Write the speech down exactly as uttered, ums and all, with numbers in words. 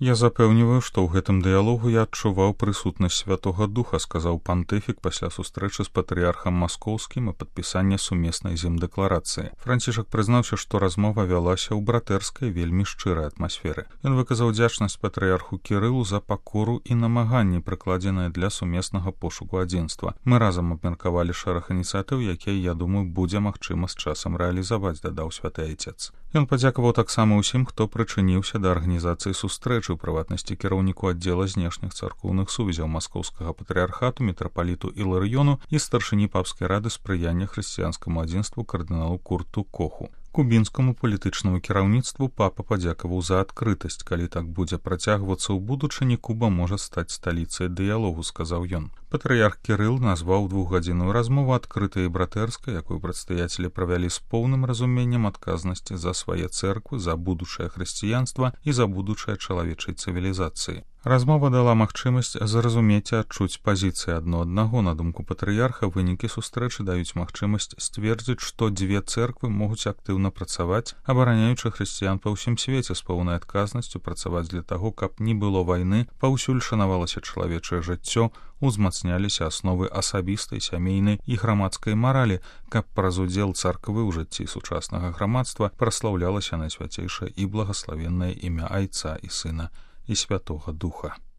Я запэўніваю, што ў гэтым дыялогу я адчуваў прысутнасць святога духа, сказаў пантыфік пасля сустрэчы з патрыярхам маскоўскім і падпісання сумеснай з ім дэкларацыі. Францішак прызнаўся, што размова вялася ў братэрскай вельмі шчырай атмасферы. Ён выказаў удзячнасць патрыярху Кірылу за пакору і намаганні, прыкладзеныя для сумеснага пошуку адзінства. Мы разам абмеркавалі шэраг ініцыятыў, якія, я думаю, будзе магчыма з часам рэалізаваць, дадаў святы айцец. Ён падзякаваў таксама ўсім, хто прычыніўся да арганізацыі сустрэчы, у прыватнасці кіраўніку аддзела знешніх царкоўных сувязяў маскоўскага патрыярхату, мітрапаліту Іларыёну і старшыні папскай рады спрыяння хрысціянскаму адзінству кардыналу Курту Коху. Кубінскаму палітычнаму кіраўніцтву папа падзякаваў за адкрытасць. Калі так будзе працягвацца ў будучыні, Куба можа стаць сталіцай дыялогу, сказаў ён. Патрыярх Кірыл назваў двухгадзінную размову адкрытай і братэрскай, якую прадстаяцелі правялі з поўным разуменнем адказнасці за свае цэрквы, за будучае хрысціянства і за будучае чалавечай цывілізацыі. Размова дала магчымасць зразумець і адчуць пазіцыі адно аднаго. На думку патрыярха, вынікі сустрэчы даюць магчымасць сцвердзіць, што дзве цэрквы могуць актыўна працаваць, абараняючы хрысціян па ўсім свеце, з поўнай адказнасцю працаваць для таго, каб не было вайны, паўсюль шанавалася чалавечае жыццё, узмацняліся асновы асабістай, сямейнай і грамадскай маралі, каб праз удзел царквы ў жыцці сучаснага грамадства праслаўлялася найсвяцейшае і благаславеннае імя Айца і Сына і Святога Духа.